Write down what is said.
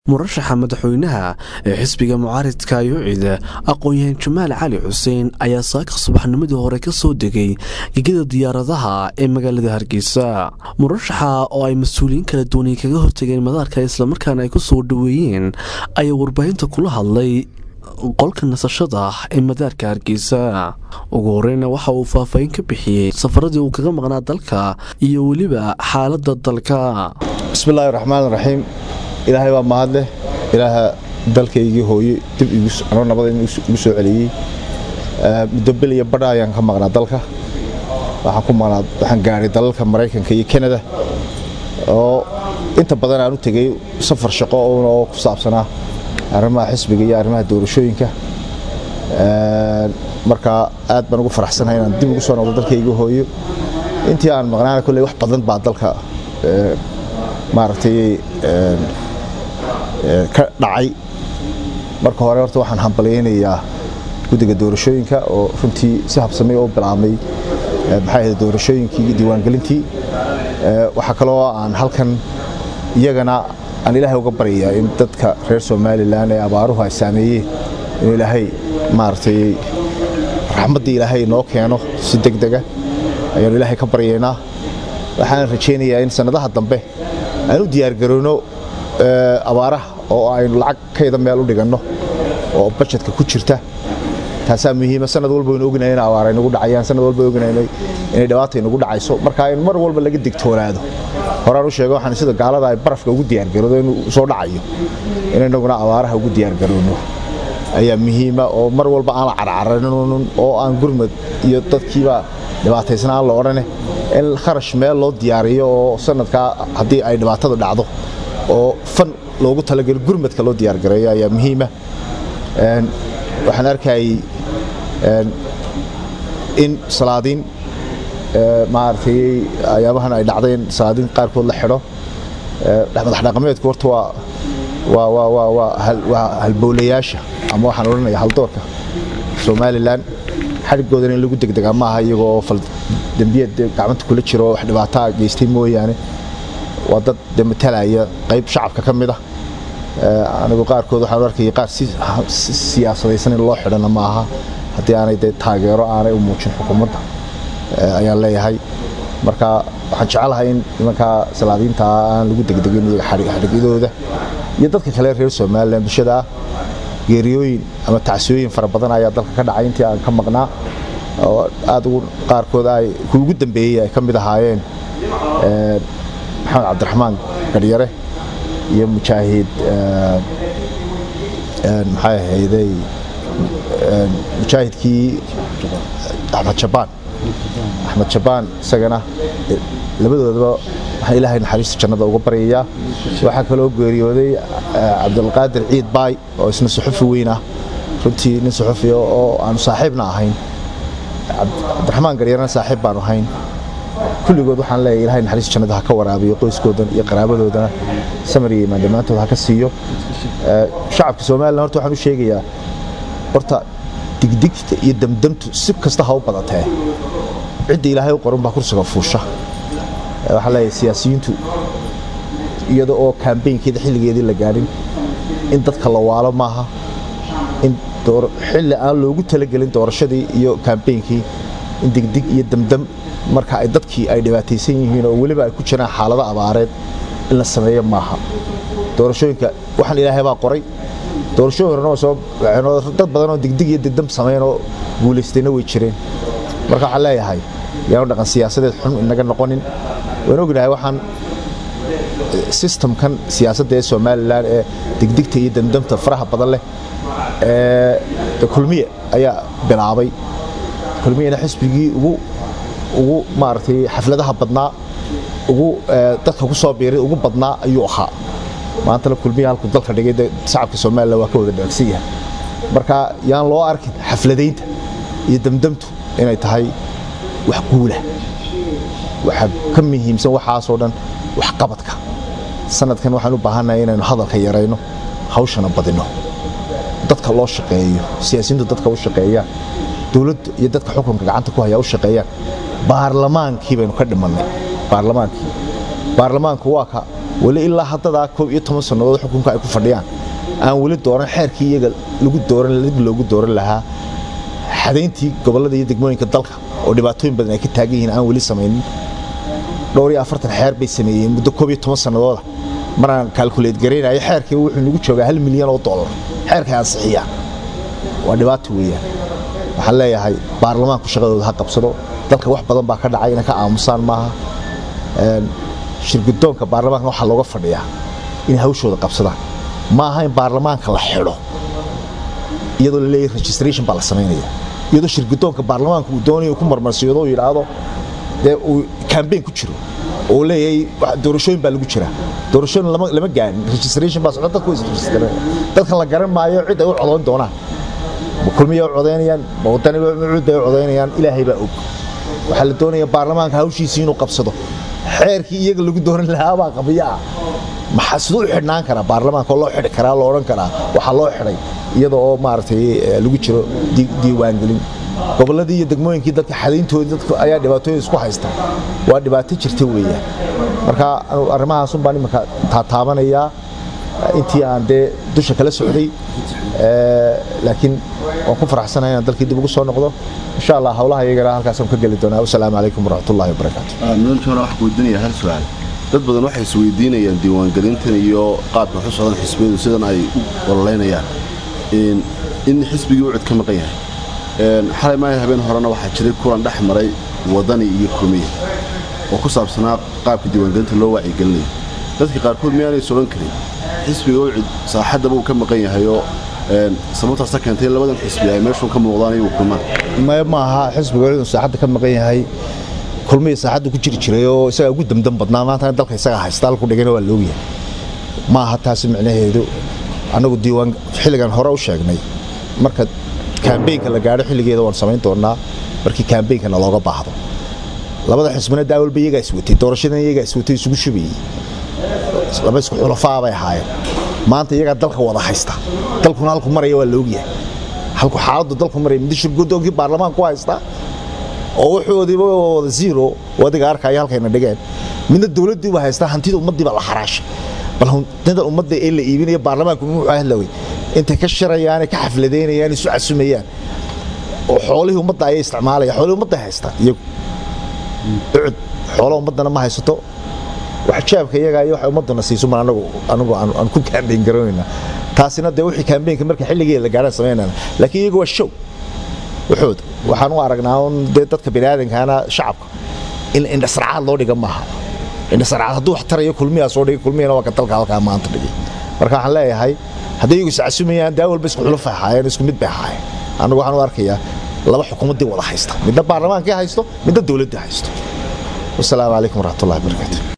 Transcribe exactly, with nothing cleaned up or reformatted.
murashaxa madaxweynaha ee xisbiga mucaaridka yuucida aqoon-yahan jamaal cali xuseen ayaa saaka subaxnimadii hore ka soo degay gegida diyaaradaha ee magaalada hargeysa. murashaxa oo ay mas-uuliyiin kala duwanay kaga hortageen madaarka islamarkaana ay ku soo dhaweeyeen ayaa warbaahinta kula hadlay qolka nasashada ee madaarka hargeysa. ugu horeyna waxa uu faahfaahin ka bixiyey safaradii uu kaga maqnaa dalka iyo weliba xaalada dalka. bismillaahi raxmaani raxiim. ilaahay waa mahad leh. ilaaha dalkaygii hooyo dib igu anoo nabad igu soo celiyey. muddo bil iyo badha ayaan ka maqnaa dalka. waxaan ku maqnaa waxaan gaaray dalalka Mareykanka iyo Canada oo inta badan aan u tagay safar shaqo oo ku saabsanaa arrimaha xisbiga iyo arrimaha doorashooyinka. marka aad baan ugu faraxsanahay inaan dib ugu soo noqdo dalkaygii hooyo. intii aan maqnaana kulay wax badan baa dalka maaragtay ka dhacay. marka hore horta waxaan hambaleynayaa guddiga doorashooyinka oo runtii si habsamay oo bilaabmay maxay ahayd doorashooyinkii diiwaangelintii. waxa kale oo aan halkan iyagana aan ilaahay uga baryayaa in dadka reer Somaliland ee abaaruhu ay saameeyeen in ilaahay maaragtay raxmadda ilaahay noo keeno si degdeg ah ayaan ilaahay ka baryaynaa. waxaan rajaynayaa in sanadaha dambe aan u diyaar garowno abaaraha oo aynu lacag kayda meel u dhiganno oo budgetka ku jirta. taasaa muhiima. sanad walba aynu ognahay in abaar ay nagu dhacayaan, sanad walba ognahay inay dhibaato ay nagu dhacayso. marka in mar walba laga digtoonaado. horaan u sheego waxaan sida gaalada ay barafka ugu diyaar garowdo inuu soo dhacayo inaynaguna abaaraha ugu diyaar garowno ayaa muhiima. oo mar walba aan la carcaranin oo aan gurmad iyo dadkiiba dhibaataysan aan la odhane in kharash meel loo diyaariyo oo sanadka haddii ay dhibaatada dhacdo oo fan loogu talagalo gurmadka loo diyaar gareeyo ayaa muhiima. waxaan arkayay in salaadiin maaragtay ayaabahan ay dhacdeen salaadiin qaarkood la xidho. madax dhaqameedku horta waa waa waa waa waa waa halbowlayaasha ama waxaan odhanayaa haldoorka Somaliland. xarigoodana in lagu degdegaa maaha iyagoo fal dambiyad gacanta kula jiro wax dhibaato geystay mooyaane waa dad matalaya qayb shacabka ka mid ah. anigu qaarkood waxaan arkayay qaar si siyaasadaysan in loo xidhana maaha haddii aanay dee taageero aanay u muujin xukuumadda ayaan leeyahay. marka waxaan jecelahay in nimankaa salaadiinta aan lagu degdegin iyaga xadhigidooda iyo dadka kale reer Somaliland bulshada ah. geeriyooyin ama tacsiyooyin fara badan ayaa dalka ka dhacay intii aan ka maqnaa oo aad ugu qaarkood ay ugu dambeeyay ay ka mid ahaayeen maxamed cabdiraxmaan garyare iyo mujaahid maxay ahaydey mujaahidkii axmed jabaan axmed jabaan isagana labadoodaba waxaan ilaahay naxariista jannada uga baryayaa. waxaa kaloo geeriyooday cabdulqaadir ciid baay oo isna suxufi weyn ah runtii nin suxufi oo aanu saaxiibna ahayn. cabdiraxmaan garyarana saaxiib baanu ahayn. kulligood waxaan leeyahay ilaahay naxariista jannada ha ka waraabiyo qoyskoodan iyo qaraabadoodana samir iyo imaan dhammaantood ha ka siiyo. shacabka Somaliland horta waxaan u sheegayaa horta digdigta iyo damdamtu si kasta ha u badatee cidda ilaahay u qoran baa kursiga fuusha. waxaa leeyahay siyaasiyiintu iyada oo campaignkeeda xilligeedii la gaadhin in dadka la waalo maaha. in xilli aan loogu talagelin doorashadii iyo campaignki in digdig iyo damdam marka ay dadkii ay dhibaataysan yihiin oo weliba ay ku jiraan xaalado abaareed in la sameeyo maaha. doorashooyinka waxaan ilaahay baa qoray. doorashooyin horena soo dad badan oo digdig iyo degdam sameeyeen oo guulaystayna way jireen. marka waxaan leeyahay yaanu dhaqan siyaasadeed xun inaga noqonin. waan ognahay waxaan systemkan siyaasadda ee Somaliland ee digdigta iyo damdamta faraha badan leh ee kulmiye ayaa bilaabay. kulmiyena xisbigii ugu ugu maaragtay xafladaha badnaa ugu dadka ku soo biiray ugu badnaa ayuu ahaa. maanta la kulmiye halku dalka dhigay shacabka Somaliland waa ka wada dhaagsan yahay. marka yaan loo arkin xafladaynta iyo damdamtu inay tahay wax guula. waxa ka muhiimsan waxaasoo dhan wax qabadka. sanadkan waxaan u baahanahay inaynu hadalka yareyno, hawshana badino, dadka loo shaqeeyo, siyaasiyiintu dadka u shaqeeyaan, dawladda iyo dadka xukunka gacanta ku haya u shaqeeyaan. baarlamaankii baynu ka dhimanay. baarlamaankii baarlamaanku waa ka wali ilaa haddada koob iyo toban sanadood xukunka ay ku fadhiyaan aan wali dooran xeerkii iyaga lagu dooran loogu dooran lahaa xadayntii gobolada iyo degmooyinka dalka oo dhibaatooyin badan ay ka taagan yihiin aan wali samaynin dhowr iyo afartan xeer bay sameeyeen muddo koob iyo toban sanadood maraan calculate gareynayo xeerkii wuxuu nagu joogaa hal milyan oo dollar xeerka ansixiyaan waa dhibaato weeyaan waxaan leeyahay baarlamaanku shaqadooda ha qabsado dalka wax badan baa ka dhacay inay ka aamusaan maaha shirgudoonka baarlamaanka waxa looga fadhiyaa in hawshooda qabsadaan ma aha in baarlamaanka la xidho iyadoo la leeyahay registration baa la sameynaya iyadoo shirgudoonka baarlamaanka uu doonayo ku marmarsiyo oo yiraahdo dee uu campaign ku jiro oo leeyahay doorashooyin baa lagu jira doorashooyin lama lama gaarin registration baa socda dadku is register dadka la garan maayo cid ay u codeyn doonaan kulmiye u codeynayaan wadani cid ay u codeynayaan ilaahay baa og waxa la doonayaa baarlamaanka hawshiisa inuu qabsado xeerkii iyaga lagu dooran lahaa baa qabiyaa maxaa sidoo xidhnaan kara baarlamaanka loo xidhi karaa loo oran karaa waxa loo xidhay iyadoo maartay lagu jiro diiwaan gelin goboladii iyo degmooyinkii dadka xadayntoodii dadka ayaa dhibaatooyin isku haysta waa dhibaato jirta weeyaan marka arrimahaas un baan imika taataabanaya intii aan dee dusha kala socday laakiin waan ku faraxsanahay inaan dalkii dib ugu soo noqdo insha Allah hawlaha iyagana halkaas aan ka gali doonaa assalaamu calaykum waraxmatullaahi wabarakaatuh aamin joono wax ku weydiinaya hal su'aal dad badan waxay is weydiinayaan diiwaan gelintan iyo qaabka xusuusan xisbiyadu sidan ay u walaynayaan in in xisbigii uu cid ka maqan yahay een xalay ma habeen horena waxa jiray kulan dhex maray wadani iyo kulmiye oo ku saabsanaa qaabka diiwaan gelinta loo wacyi gelinayo dadka qaar kood miyaanay soo karin xisbiga uu cid saaxadaba uu ka maqan yahay oo een sababta sakeentay labadan xisbi ay meeshu ka muuqdaan iyo kulmaan ma ma aha xisbiga uu saaxadda ka maqan yahay kulmiye saaxadda ku jiri jiray oo isaga ugu damdan badnaa maanta dalka isaga haysta ku dhigana waa loogiya ma aha taasi macnaheedu anagu diiwaan xilligan hore u sheegnay marka campaign la gaaro xilligeeda waan sameyn doonaa markii campaign kana looga baahdo labada xisbina daawal bay iyaga iswatay doorashada iyaga iswatay isugu shubay laba isku xulafaa bay ahaayeen maanta iyaga dalka wada haysta dalkuna halku maraya waa loogiya halku xaaladdu dalku maraya mid shirgudoonkii baarlamaanku haysta oo wuxuudiiba wada zero wadiga arkay halkayna dhigeen midna dawladdu waa haysta hantida ummadii baa la xaraashay bal hantida ummadda ee la iibinayo baarlamaanku wuxuu ahlaway inta ka shirayaan ka xafladeynayaan isu casumayaan oo xoolaha ummadda ay isticmaalayaan xoolaha ummadda haysta iyo cid xoolaha ummadana ma haysato wax jaabka iyaga iyo wax ummadana siiso ma anagu anagu aan ku campaign garoonayna taasina de wixii campaign marka xilligeeda la gaaray sameynayna laakiin iyagu waa show wuxuu waxaan u aragnaa in dadka bini'aadamkaana shacabka in in dhasraacad loo dhiga maaha in dhasraacad hadduu wax tarayo kulmiya soo dhigay kulmiyana waa ka dalka halka maanta dhigay marka waxaan leeyahay haddii iyagu iscasumayaan daawal bas ku xuluf ahaayeen isku mid bay ahaayeen anagu waxaan u arkayaa laba xukuumadii wada haysta midna baarlamaanka haysto midna dawladda haysto wassalaamu calaykum waraxmatullaahi wabarakaatuh